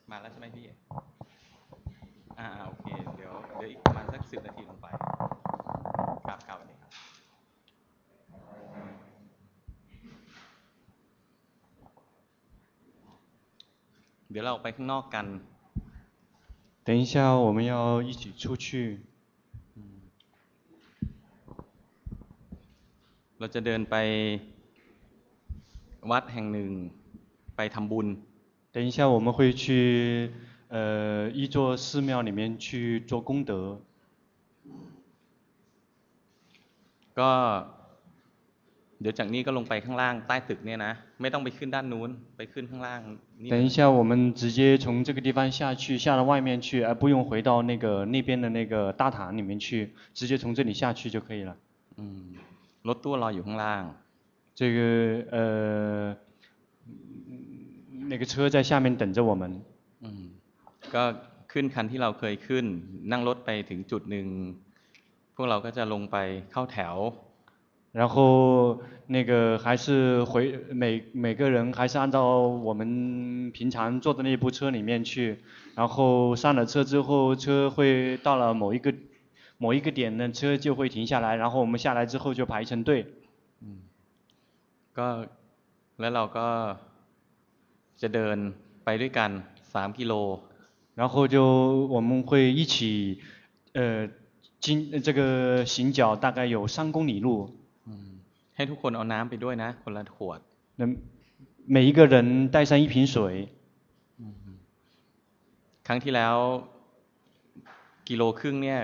มาแล้วใช่ไหมพี่โอเคเดี๋ยวอีกประมาณสัก10 นาทีลงไปครับวันนี้ครับเดี๋ยวเราไปข้างนอกกัน等一下，我们要一起出去。 เราจะเดินไปวัดแห่งหนึ่งไปทำบุญ等一下，我们会去一座寺庙里面去做功德。 ก็เดี๋ยวจากนี้ก็ลงไปข้างล่างใต้ตึกเนี่ยนะไม่ต้องไปขึ้นด้านนู้นไปขึ้นข้างล่าง等一下，我们直接从这个地方下去，下到外面去，而不用回到那边的那个大堂里面去，直接从这里下去就可以了。 รถตู้รออยู่ข้างล่าง这个那个车在下面等着我们。 ก็ขึ้นคันที่เราเคยขึ้นนั่งรถไปถึงจุดหนึ่งพวกเราก็จะลงไปเข้าแถว然后那个还是每个人还是按照我们平常坐的那部车里面去，然后上了车之后，车会到了某一个点呢，车就会停下来，然后我们下来之后就排成队。 ก็แล้วเราก็จะเดินไปด้วยกัน3 กิโล然后就我们会一起这个行脚大概有3公里路。 ให้ทุกคนเอาน้ำไปด้วยนะคนละขวด每一个人带上1瓶水。 ครั้งที่แล้ว1.5 กิโลเนี่ย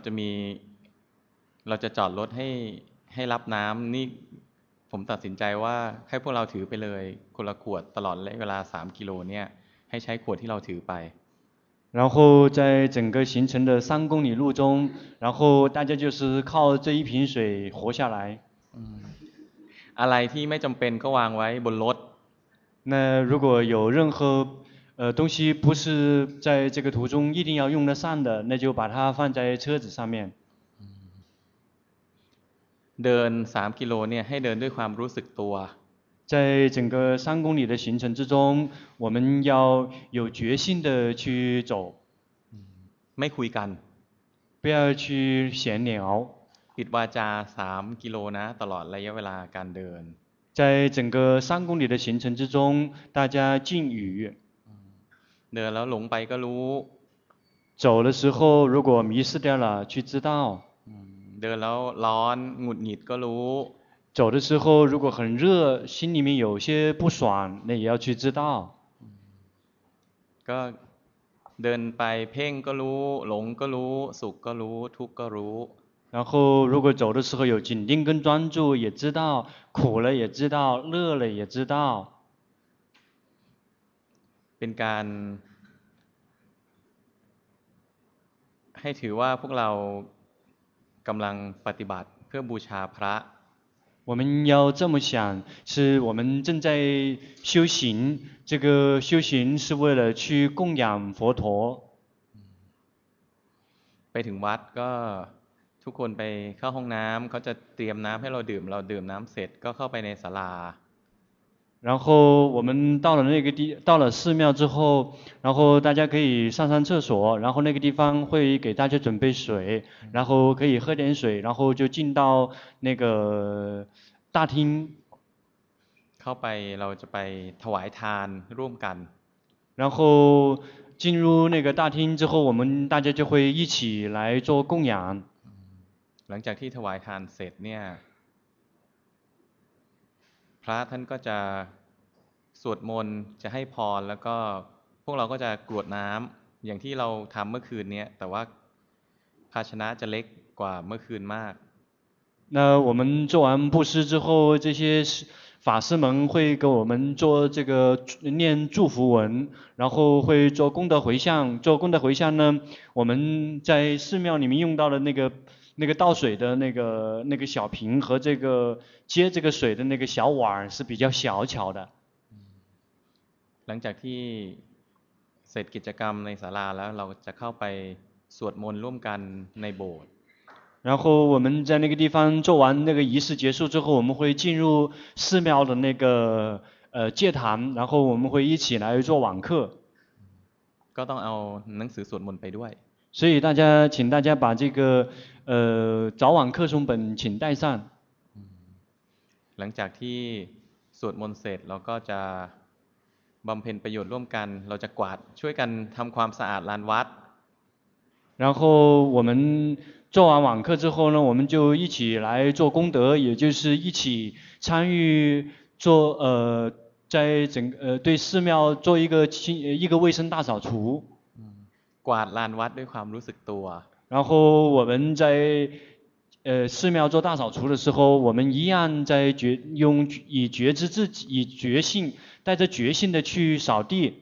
เราจะจอดรถให้รับน้ำนี่ผมตัดสินใจว่าให้พวกเราถือไปเลยคนละขวดตลอดเวลา3 กิโลเนี่ยให้ใช้ขวดที่เราถือไป然后在整个行程的3公里路中，然后大家就是靠这1瓶水活下来。 อะไรที่ไม่จำเป็นก็วางไว้บนรถ那如果有任何东西不是在这个途中一定要用得上的，那就把它放在车子上面。 เดิน3 กิโลเนี่ยให้เดินด้วยความรู้สึกตัว在整个3公里的行程之中，我们要有决心的去走。 ไม่คุยกัน不要去闲聊。 ปิดวาจา3 กิโลนะตลอดระยะเวลาการเดิน在整个3公里的行程之中，大家禁语。 เดินแล้วหลงไปก็รู้走的时候如果迷失掉了，去知道。 เดินแล้วร้อนหงุดหงิดก็รู้走的时候如果很热，心里面有些不爽，那也要去知道。 ก็เดินไปเพ่งก็รู้หลงก็รู้สุขก็รู้ทุกข์ก็รู้然后如果走的时候有紧盯跟专注，也知道苦了也知道乐了也知道。 เป็นการให้ถือว่าพวกเรากำลังปฏิบัติเพื่อบูชาพระ我们要这么想，是我们正在修行，这个修行是为了去供养佛陀。 ไปถึงวัดก็ทุกคนไปเข้าห้องน้ำเขาจะเตรียมน้ำให้เราดื่มเราดื่มน้ำเสร็จก็เข้าไปในศาลา然后我们到了寺庙之后，然后大家可以上厕所，然后那个地方会给大家准备水，然后可以喝点水，然后就进到那个大厅。 เข้าไปเราจะไปถวายทานร่วมกัน然后进入那个大厅之后，我们大家就会一起来做供养。 หลังจากที่ถวายทานเสร็จเนี่ยพระท่านก็จะสวดมนต์จะให้พรแล้วก็พวกเราก็จะกรวดน้ำอย่างที่เราทำเมื่อคืนนี้แต่ว่าภาชนะจะเล็กกว่าเมื่อคืนมาก那我们做完布施之后，这些法师们会给我们做这个念祝福文，然后会做功德回向。做功德回向呢，我们在寺庙里面用到的那个倒水的那个小瓶和这个接这个水的那个小碗是比较小巧的。 หลังจากที่เสร็จกิจกรรมในศาลาแล้วเราจะเข้าไปสวดมนต์ร่วมกันในโบสถ์然后我们在那个地方做完那个仪式结束之后，我们会进入寺庙的那个戒坛，然后我们会一起来做网课。 ก็ต้องเอาหนังสือสวดมนต์ไปด้วย所以请大家把这个早晚课诵本请带上。 หลังจากที่สวดมนต์เสร็จเราก็จะบำเพ็ญประโยชน์ร่วมกันเราจะกวาดช่วยกันทำความสะอาดลานวัด然后我们做完晚课之后呢，我们就一起来做功德，也就是一起参与做在对寺庙做一个卫生大扫除。 กวาดลานวัดด้วยความรู้สึกตัว然后我们在寺庙做大扫除的时候，我们一样在以觉知自己，以觉性，带着觉性的去扫地。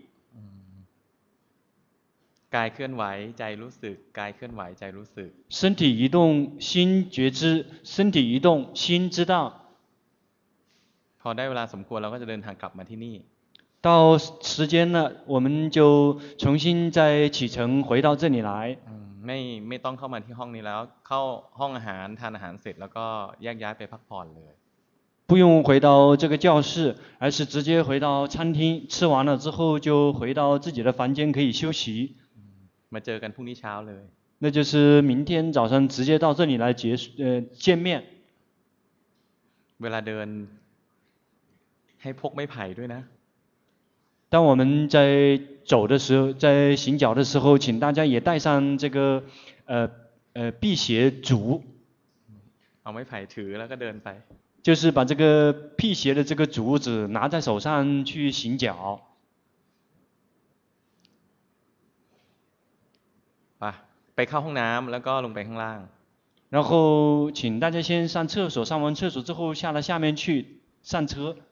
กายเคลื่อนไหวใจรู้สึกกายเคลื่อนไหวใจรู้สึก身体移动心觉知，身体移动心知道。 พอได้เวลาสมควรเราก็จะเดินทางกลับมาที่นี่到时间了，我们就重新再启程回到这里来。 ไม่ต้องเข้ามาที่ห้องนี้แล้วเข้าห้องอาหารทานอาหารเสร็จแล้วก็แยกย้ายไปพักผ่อนเลย不用回到这个教室，而是直接回到餐厅，吃完了之后就回到自己的房间可以休息。 มาเจอกันพรุ่งนี้เช้าเลย那就是明天早上直接到这里来见面。 เวลาเดินให้พกไม้ไผ่ด้วยนะ当我们在走的时候，在行脚的时候，请大家也带上这个辟邪竹。 เอาไม้ไผ่ถือแล้วก็เดินไป就是把这个辟邪的这个竹子拿在手上去行脚。 ไปเข้าห้องน้ำแล้วก็ลงไปข้างล่าง然后请大家先上厕所，上完厕所之后下到下面去上车。